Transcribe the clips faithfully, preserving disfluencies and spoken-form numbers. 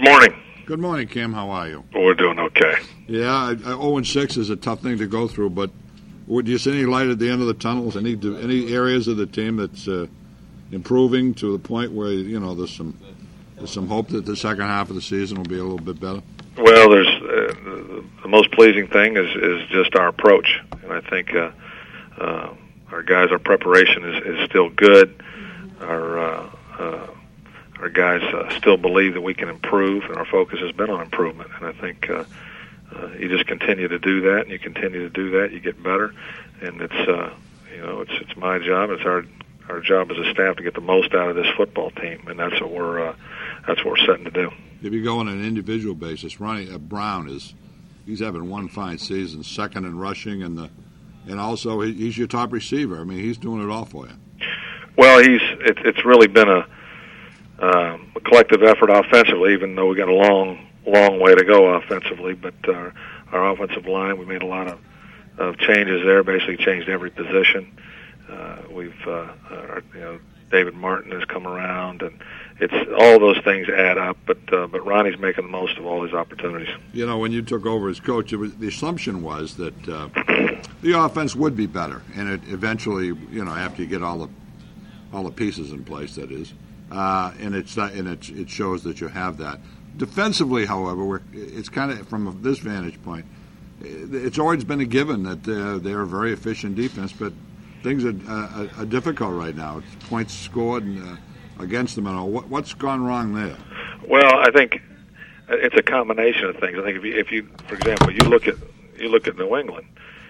Good morning. Good morning, Kim. How are you? Well, we're doing okay. Yeah, oh and six is a tough thing to go through, but would you see any light at the end of the tunnel? Any any areas of the team that's uh, improving to the point where you know there's some there's some hope that the second half of the season will be a little bit better? Well, there's uh, the, the most pleasing thing is is just our approach, and I think uh, uh, our guys, our preparation is, is still good. Our uh, uh, our guys uh, still believe that we can improve, and our focus has been on improvement. And I think uh, uh, you just continue to do that, and you continue to do that, you get better. And it's uh, you know it's it's my job, it's our our job as a staff to get the most out of this football team, and that's what we're uh, that's what we're setting to do. If you go on an individual basis, Ronnie uh, Brown is he's having one fine season, second in rushing, and the and also he, he's your top receiver. I mean, he's doing it all for you. Well, he's it, it's really been a Um, a collective effort offensively, even though we got a long, long way to go offensively. But our, our offensive line, we made a lot of, of changes there. Basically, changed every position. Uh, we've, uh, our, you know, David Martin has come around, and it's all those things add up. But uh, but Ronnie's making the most of all these opportunities. You know, when you took over as coach, it was, the assumption was that uh, the offense would be better, and it eventually, you know, after you get all the all the pieces in place, that is. Uh, and it's not, and it, it shows that you have that. Defensively, however, we're, it's kind of from this vantage point, it's always been a given that uh, they're a very efficient defense, but things are, uh, are difficult right now. It's points scored and, uh, against them and all. What, what's gone wrong there? Well, I think it's a combination of things. I think if you, if you for example, you look at you look at New England,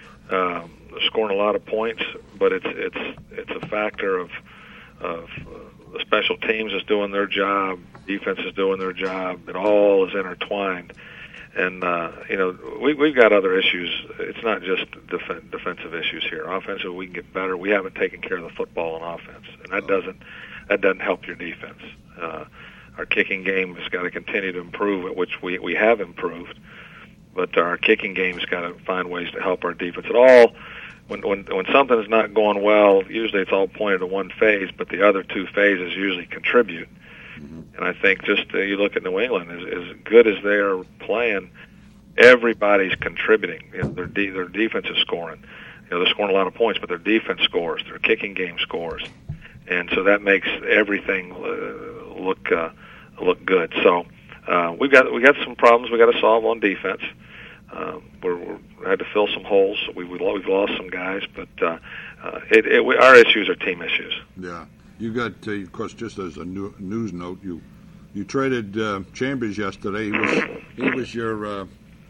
um, they're scoring a lot of points, but it's it's it's a factor of of uh, the special teams is doing their job, defense is doing their job. It all is intertwined. And, uh, you know, we, we've got other issues. It's not just def- defensive issues here. Offensively, we can get better. We haven't taken care of the football on offense, and that doesn't that doesn't help your defense. Uh, our kicking game has got to continue to improve, which we, we have improved, but our kicking game has got to find ways to help our defense. It all When, when when something is not going well, usually it's all pointed to one phase, but the other two phases usually contribute. Mm-hmm. And I think just uh, you look at New England, as, as good as they are playing, everybody's contributing. You know, their de- their defense is scoring. You know, they're scoring a lot of points, but their defense scores, their kicking game scores, and so that makes everything uh, look uh, look good. So uh, we've got we got some problems we got to solve on defense. Uh, we're, we're had to fill some holes. We, we we've lost some guys, but uh, uh, it, it, we, our issues are team issues. Yeah, you got uh, of course. Just as a new, news note, you you traded uh, Chambers yesterday. He was he was your uh,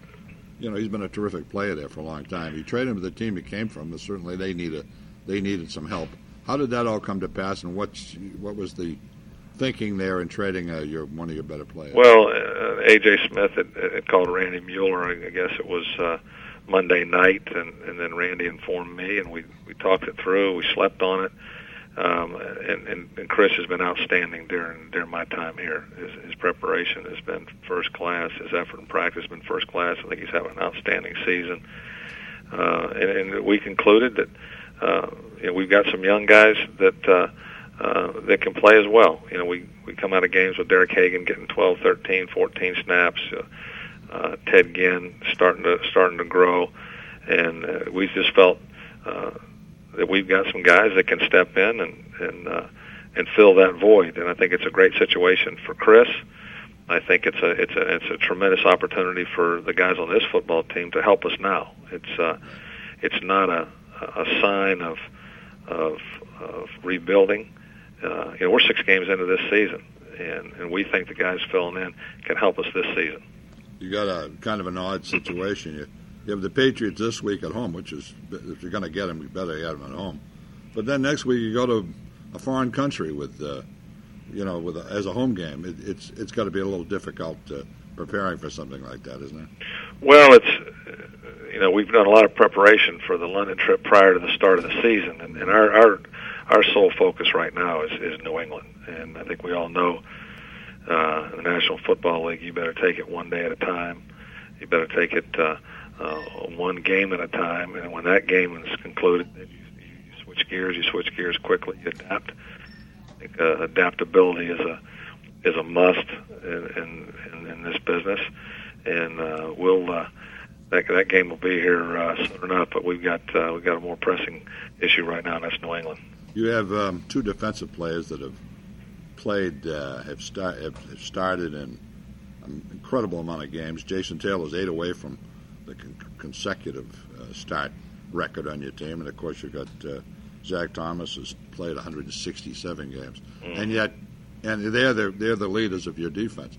you know he's been a terrific player there for a long time. You traded him to the team he came from, but certainly they need a, they needed some help. How did that all come to pass, and what's what was the thinking there in trading uh, your one of your better players? Well, uh, A J Smith had, had called Randy Mueller. I guess it was uh, Monday night, and, and then Randy informed me, and we, we talked it through. We slept on it, um, and, and, and Chris has been outstanding during during my time here. His, his preparation has been first class. His effort and practice has been first class. I think he's having an outstanding season. Uh, and, and we concluded that uh, you know, we've got some young guys that. Uh, Uh, that can play as well. You know, we, we come out of games with Derek Hagan getting twelve, thirteen, fourteen snaps. Uh, uh, Ted Ginn starting to starting to grow, and uh, we just felt uh, that we've got some guys that can step in and and uh, and fill that void. And I think it's a great situation for Chris. I think it's a it's a it's a tremendous opportunity for the guys on this football team to help us now. It's uh, it's not a a sign of of, of rebuilding. Uh, you know, we're six games into this season, and, and we think the guys filling in can help us this season. You got a kind of an odd situation. You, you have the Patriots this week at home, which is, if you're going to get them, you better get them at home. But then next week you go to a foreign country with, uh, you know, with a, as a home game. It, it's it's got to be a little difficult uh, preparing for something like that, isn't it? Well, it's you know we've done a lot of preparation for the London trip prior to the start of the season, and, and our, our our sole focus right now is, is New England. And I think we all know uh, in the National Football League, you better take it one day at a time. You better take it uh, uh, one game at a time. And when that game is concluded, then you, you switch gears. You switch gears quickly. You adapt. I think uh, adaptability is a is a must, and, and, and business, and uh, we'll uh, that that game will be here uh, soon enough. But we've got uh, we've got a more pressing issue right now, and that's New England. You have um, two defensive players that have played, uh, have, start, have started in an incredible amount of games. Jason Taylor's eight away from the con- consecutive uh, start record on your team, and of course you've got uh, Zach Thomas has played one hundred sixty-seven games, mm. and yet, and they're the, they're the leaders of your defense.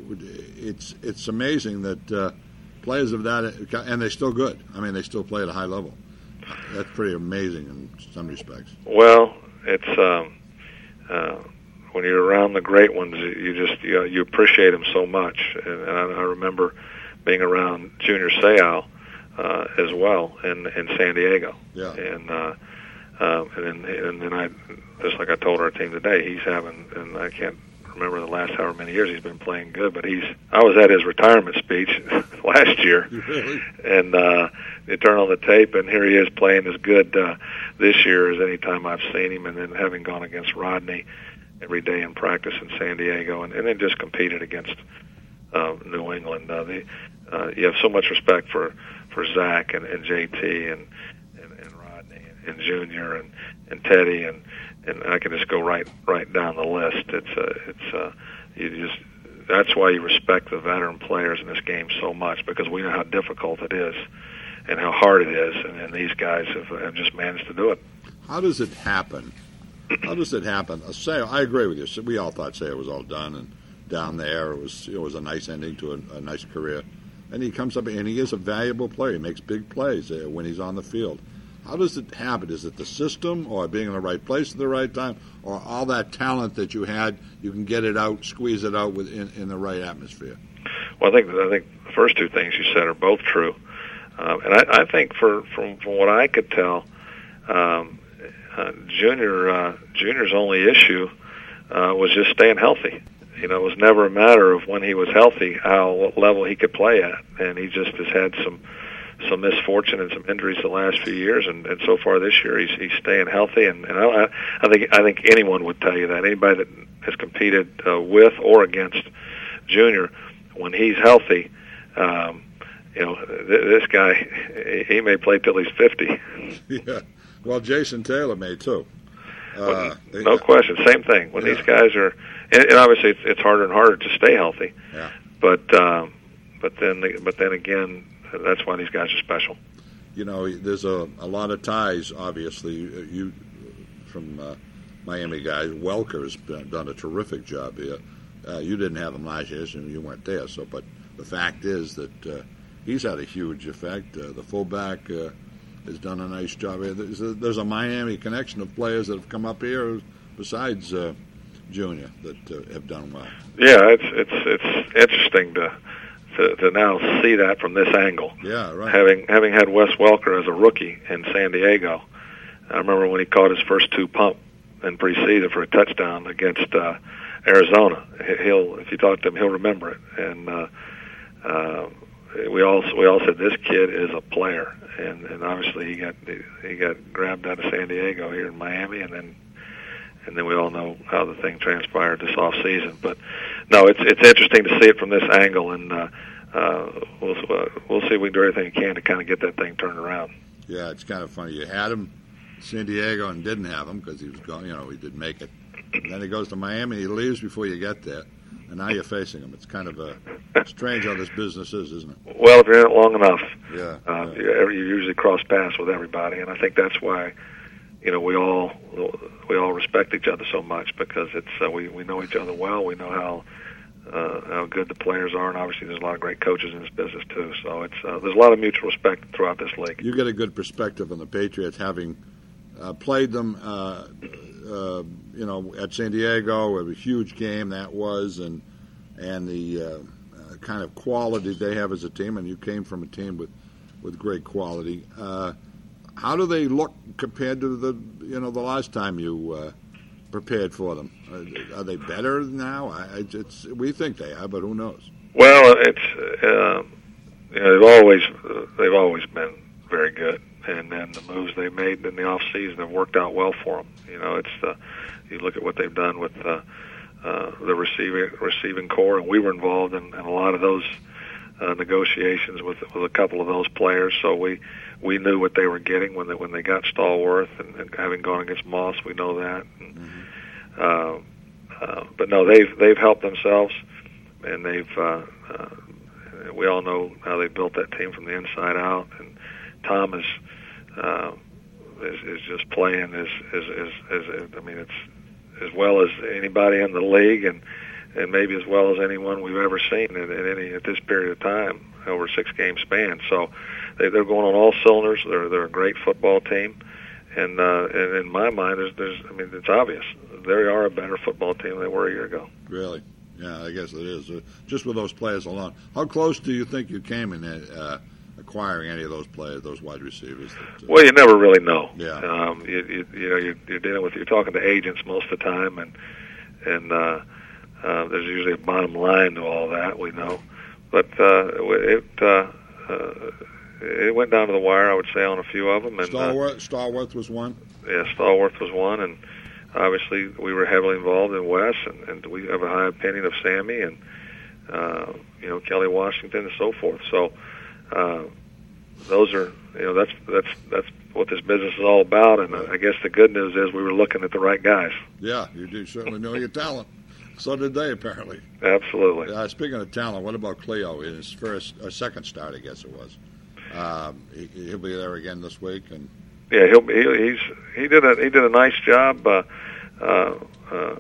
It's it's amazing that uh, players of that, and they're still good. I mean, they still play at a high level. That's pretty amazing in some respects. Well, it's um, uh, when you're around the great ones, you just you, you appreciate them so much. And, and I, I remember being around Junior Seau uh, as well in in San Diego. Yeah. And uh, um, and then and then I just like I told our team today, he's having, and I can't remember the last however many years he's been playing good, but he's I was at his retirement speech last year. Really? And uh you turn on the tape and here he is playing as good uh this year as any time I've seen him, and then having gone against Rodney every day in practice in San Diego, and, and then just competed against uh, New England. Uh, the, uh, you have so much respect for, for Zach and, and J T and, and, and Rodney and, and Junior and, and Teddy, and and I can just go right right down the list. It's uh, it's uh, you just that's why you respect the veteran players in this game so much, because we know how difficult it is and how hard it is, and, and these guys have, have just managed to do it. How does it happen? How does it happen? Uh, Say, I agree with you. We all thought Sayer was all done, and down there it was it was a nice ending to a, a nice career. And he comes up and he is a valuable player. He makes big plays uh, when he's on the field. How does it happen? Is it the system, or being in the right place at the right time, or all that talent that you had, you can get it out, squeeze it out within in the right atmosphere? Well, I think I think the first two things you said are both true, um, and I, I think for from, from what I could tell, um, uh, Junior uh, Junior's only issue uh, was just staying healthy. You know, it was never a matter of when he was healthy, how what level he could play at, and he just has had some. some misfortune and some injuries the last few years, and, and so far this year he's he's staying healthy, and, and I, I think I think anyone would tell you that. Anybody that has competed uh, with or against Junior, when he's healthy, um, you know, th- this guy, he may play till he's fifty. Yeah, well, Jason Taylor may too. Uh, well, no question, same thing. When yeah. these guys are, and, and obviously it's, it's harder and harder to stay healthy. Yeah. But um, but then but then again. That's why these guys are special. You know, there's a, a lot of ties, obviously. You, from uh, Miami guys, Welker has been, done a terrific job here. Uh, you didn't have him last year, so you weren't there. So, but the fact is that uh, he's had a huge effect. Uh, the fullback uh, has done a nice job here. There's a, there's a Miami connection of players that have come up here besides uh, Junior that uh, have done well. Yeah, it's it's it's interesting to. To, to now see that from this angle. Yeah, right. Having having had Wes Welker as a rookie in San Diego, I remember when he caught his first two pump in preseason for a touchdown against uh, Arizona. He'll if you talk to him, he'll remember it. And uh, uh, we all we all said this kid is a player, and, and obviously he got he got grabbed out of San Diego here in Miami, and then. And then we all know how the thing transpired this off season. But no, it's it's interesting to see it from this angle, and uh, uh, we'll uh, we'll see if we can do everything we can to kind of get that thing turned around. Yeah, it's kind of funny. You had him in San Diego and didn't have him because he was going. You know, he didn't make it. And then he goes to Miami. He leaves before you get there, and now you're facing him. It's kind of a strange how this business is, isn't it? Well, if you're in it long enough, yeah, uh, yeah. You, you usually cross paths with everybody, and I think that's why. You know, we all we all respect each other so much because it's uh, we we know each other well. We know how uh, how good the players are, and obviously there's a lot of great coaches in this business too. So it's uh, there's a lot of mutual respect throughout this league. You get a good perspective on the Patriots, having uh, played them, uh, uh, you know, at San Diego. A huge game that was, and and the uh, uh, kind of quality they have as a team. And you came from a team with with great quality. Uh, How do they look compared to the you know the last time you uh, prepared for them? Are, are they better now? I, it's we think they are, but who knows? Well, it's uh, you know, they've always uh, they've always been very good, and then the moves they made in the off season have worked out well for them. You know, it's uh, you look at what they've done with uh, uh, the receiving receiving core, and we were involved in, in a lot of those uh, negotiations with with a couple of those players. So we we knew what they were getting when they when they got Stallworth, and, and having gone against Moss, we know that. And, mm-hmm. uh, uh, but no, they've they've helped themselves, and they've. Uh, uh, we all know how they built that team from the inside out, and Tom is uh, is, is just playing as, as as as I mean, it's as well as anybody in the league, and and maybe as well as anyone we've ever seen in, in any at this period of time over a six game span. So they, they're going on all cylinders. They're they're a great football team, and uh, and in my mind, there's there's I mean, it's obvious they are a better football team than they were a year ago. Really. Yeah, I guess it is. Uh, just with those players alone. How close do you think you came in uh, acquiring any of those players, those wide receivers? That, uh, well, you never really know. Yeah. Um, you, you, you know, you're, you're dealing with, you're talking to agents most of the time, and and uh, uh, there's usually a bottom line to all that, we know. But uh, it uh, uh, it went down to the wire, I would say, on a few of them. And Stallworth, uh, Stallworth was one. Yeah, Stallworth was one, and obviously we were heavily involved in Wes, and, and we have a high opinion of Sammy, and uh, you know, Kelly Washington, and so forth. So uh, those are, you know, that's that's that's what this business is all about. And I guess the good news is we were looking at the right guys. Yeah, you do certainly know your talent. So did they, apparently. Absolutely. Uh, speaking of talent, what about Cleo in his first or second start? I guess it was. Um, he, he'll be there again this week, and. Yeah, he'll be, he, he's he did a he did a nice job uh, uh, uh,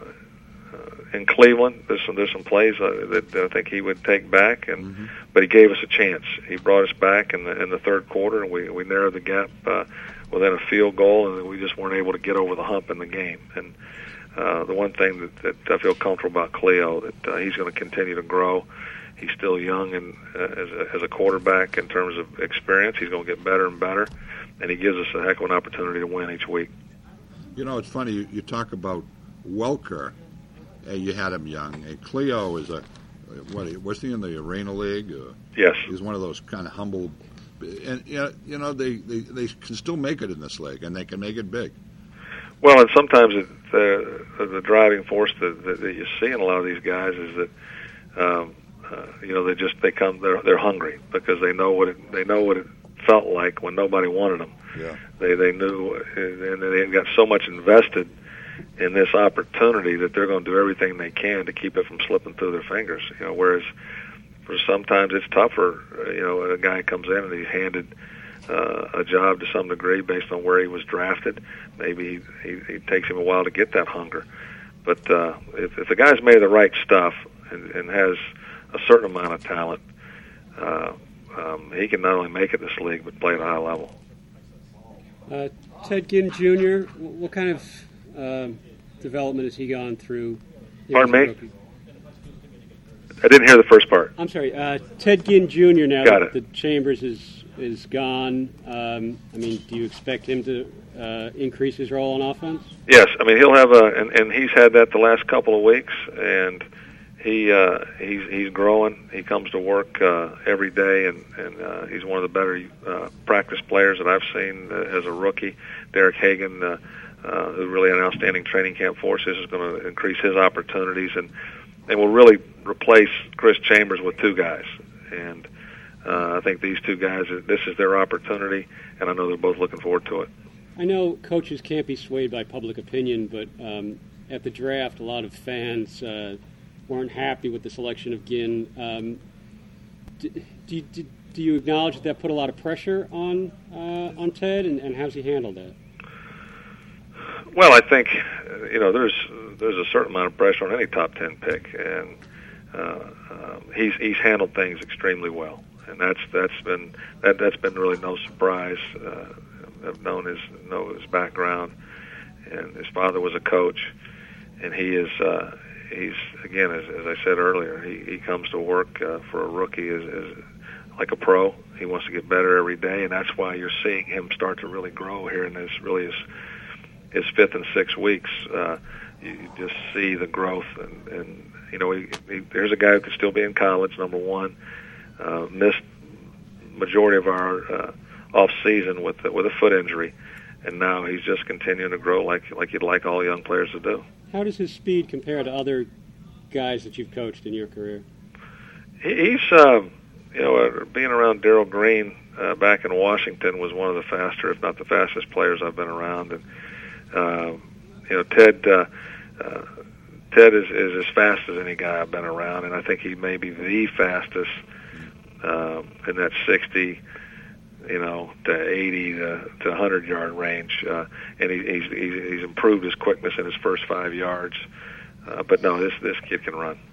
in Cleveland. There's some there's some plays uh, that I think he would take back, and mm-hmm. but he gave us a chance. He brought us back in the in the third quarter, and we we narrowed the gap uh, within a field goal, and we just weren't able to get over the hump in the game. And uh, the one thing that, that I feel comfortable about Cleo, that uh, he's going to continue to grow. He's still young, and uh, as a, as a quarterback in terms of experience, he's going to get better and better. And he gives us a heck of an opportunity to win each week. You know, it's funny, you, you talk about Welker, and you had him young. And Cleo is a, what, was he in the Arena League? Uh, yes. He's one of those kind of humble, and you know, they, they, they can still make it in this league, and they can make it big. Well, and sometimes it, uh, the driving force that, that, that you see in a lot of these guys is that, um, uh, you know, they just, they come, they're, they're hungry because they know what it, they know what it, felt like when nobody wanted them. Yeah. They they knew, and they got so much invested in this opportunity that they're going to do everything they can to keep it from slipping through their fingers. You know, whereas for sometimes it's tougher. You know, a guy comes in and he's handed uh, a job to some degree based on where he was drafted. Maybe he, he, it takes him a while to get that hunger. But uh, if, if the guy's made the right stuff and, and has a certain amount of talent, uh, Um, he can not only make it this league, but play at a high level. Uh, Ted Ginn Junior, what kind of uh, development has he gone through? Pardon me? Rookie? I didn't hear the first part. I'm sorry. Uh, Ted Ginn Junior now Got that it. the Chambers is, is gone, um, I mean, do you expect him to uh, increase his role on offense? Yes. I mean, he'll have a, and, and he's had that the last couple of weeks, and He uh, he's he's growing. He comes to work uh, every day, and and uh, he's one of the better uh, practice players that I've seen uh, as a rookie. Derek Hagan, uh, uh, who really had an outstanding training camp for us, this is going to increase his opportunities, and and will really replace Chris Chambers with two guys. And uh, I think these two guys, this is their opportunity, and I know they're both looking forward to it. I know coaches can't be swayed by public opinion, but um, at the draft, a lot of fans. Uh, weren't happy with the selection of Ginn. Um, do, do, do, do you acknowledge that that put a lot of pressure on uh, on Ted, and, and how's he handled that? Well, I think you know there's there's a certain amount of pressure on any top ten pick, and uh, um, he's he's handled things extremely well, and that's that's been that that's been really no surprise. Uh, I've known his know his background, and his father was a coach, and he is. Uh, He's again, as, as I said earlier, he, he comes to work uh, for a rookie as, as like a pro. He wants to get better every day, and that's why you're seeing him start to really grow here in this really his, his fifth and sixth weeks. Uh, you, you just see the growth, and, and you know, he, he, there's a guy who could still be in college. Number one, uh, missed majority of our uh, off season with with a foot injury, and now he's just continuing to grow like like you'd like all young players to do. How does his speed compare to other guys that you've coached in your career? He, he's, um, you know, uh, being around Darrell Green uh, back in Washington was one of the faster, if not the fastest players I've been around. And, uh, you know, Ted uh, uh, Ted is, is as fast as any guy I've been around, and I think he may be the fastest uh, in that sixty, you know, to eighty to, to one hundred yard range. Uh, and he, he's, he's he's improved his quickness in his first five yards. Uh, but no, this this kid can run.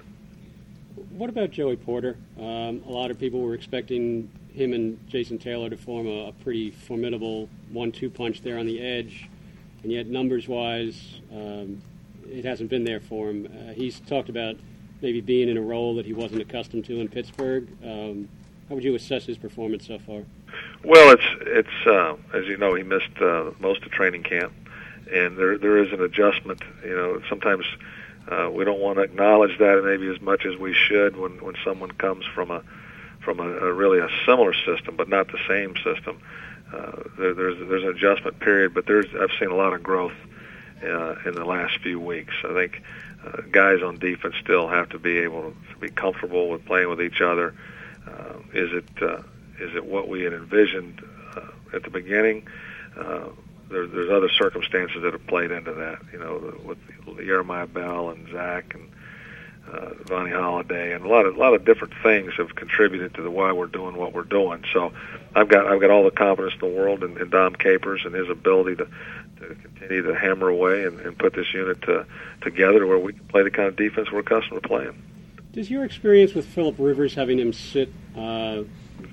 What about Joey Porter? Um, a lot of people were expecting him and Jason Taylor to form a, a pretty formidable one two punch there on the edge, and yet numbers-wise, um, it hasn't been there for him. Uh, he's talked about maybe being in a role that he wasn't accustomed to in Pittsburgh. Um, how would you assess his performance so far? Well, it's it's uh, as you know, he missed uh, most of training camp, and there there is an adjustment. You know, sometimes uh, we don't want to acknowledge that maybe as much as we should when when someone comes from a from a, a really a similar system, but not the same system. Uh, there, there's there's an adjustment period, but there's I've seen a lot of growth uh, in the last few weeks. I think uh, guys on defense still have to be able to be comfortable with playing with each other. Uh, is it uh, is it what we had envisioned uh, at the beginning? Uh, there, there's other circumstances that have played into that. You know, with Jeremiah Bell and Zach and uh, Vonnie Holiday, and a lot of a lot of different things have contributed to the why we're doing what we're doing. So I've got I've got all the confidence in the world in, in Dom Capers and his ability to, to continue to hammer away and, and put this unit to, together where we can play the kind of defense we're accustomed to playing. Does your experience with Phillip Rivers, having him sit uh,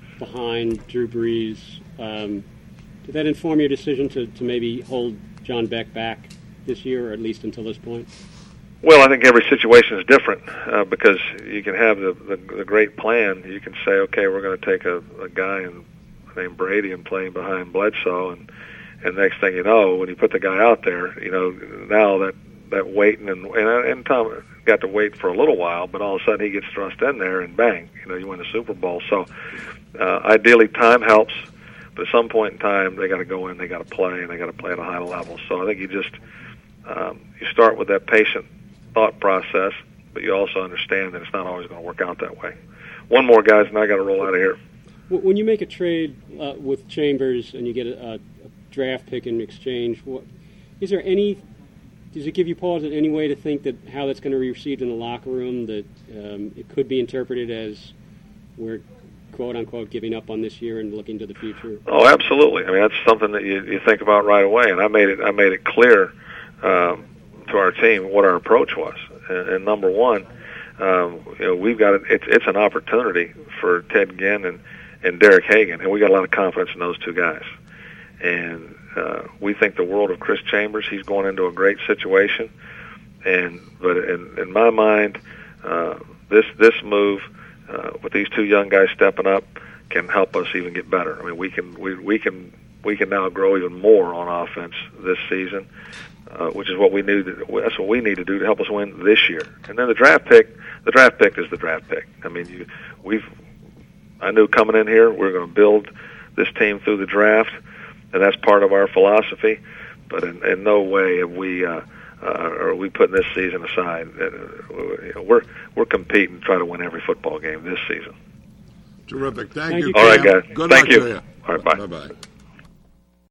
behind Drew Brees, um, did that inform your decision to, to maybe hold John Beck back this year, or at least until this point? Well, I think every situation is different uh, because you can have the, the, the great plan. You can say, okay, we're going to take a, a guy in, named Brady and play him behind Bledsoe, and and next thing you know, when you put the guy out there, you know, now that that waiting and and, and Tom got to wait for a little while, but all of a sudden he gets thrust in there and bang, you know, you win the Super Bowl. So uh, ideally, time helps, but at some point in time, they got to go in, they got to play, and they got to play at a high level. So I think you just um, you start with that patient thought process, but you also understand that it's not always going to work out that way. One more, guys, and I got to roll out of here. When you make a trade uh, with Chambers and you get a, a draft pick in exchange, what, is there any? Does it give you pause in any way to think that how that's going to be received in the locker room? That um, it could be interpreted as we're quote unquote giving up on this year and looking to the future? Oh, absolutely. I mean, that's something that you, you think about right away, and I made it. I made it clear. Um, to our team what our approach was, and, and number one, um, you know, we've got it, it's it's an opportunity for Ted Ginn and and Derek Hagan, and we got a lot of confidence in those two guys, and uh, we think the world of Chris Chambers. He's going into a great situation, and but in, in my mind, uh, this this move uh, with these two young guys stepping up can help us even get better. I mean, we can we we can we can now grow even more on offense this season. Uh, which is what we need. To, that's what we need to do to help us win this year. And then the draft pick. The draft pick is the draft pick. I mean, you, we've. I knew coming in here we're going to build this team through the draft, and that's part of our philosophy. But in, in no way have we uh, uh, are we putting this season aside. Uh, you know, we're we're competing to try to win every football game this season. Terrific. Thank, Thank you. you. Cam. All right, guys. Good Thank luck you. to you. All right, bye. Bye bye.